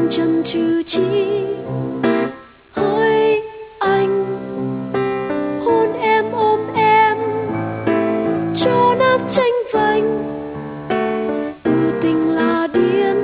không chần chừ chi. Hỡi anh, hôn em ôm em cho nát tranh vanh. Ừ, tình là điên